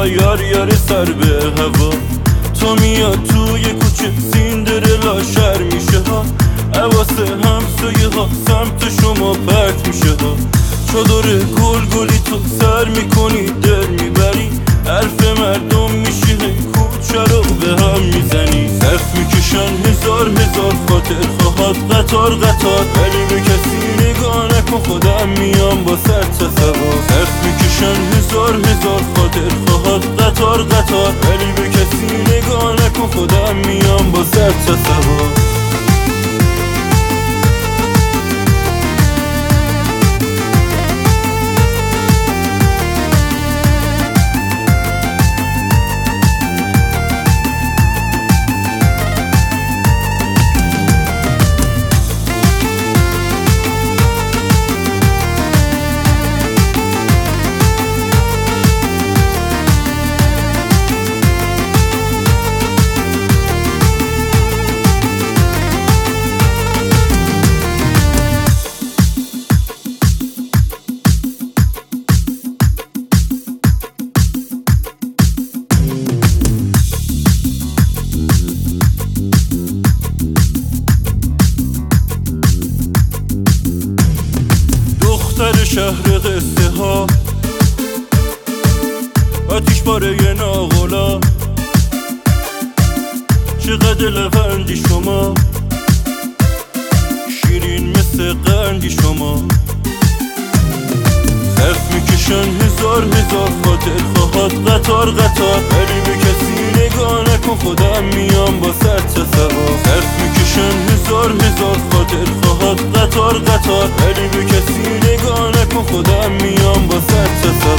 هوا یار سر به هوا. تو میاد توی کوچه سیندرلا شهر میشه ها، حواسه همسایه ها سمت شما پرت میشه ها. چادر گلی تو سر میکنی دل میبری، حرف مردم میشی کوچه رو به هم میزنی. صف میکشن هزار خاطر خواهد قطار ولی به کسی نگاه نکن خودم میام با سر تا سوا. صف میکشن هزار خاطر خواهد قطار ولی به کسی نگاه نکن خودم میام با سر تا سوا. دختر شهر قصه ها، آتیش باره ناغلا، چقدر لبندی شما، شیرین مثل قندی شما. صف میکشن هزار خاطر خواهد قطار ولی به کسی نگاه نکن خودم میام با سر تا سوا. صف میکشن هزار خاطر خواهد قطار ولی به کسی نگاه نکن خودم میام با سر تا سوا.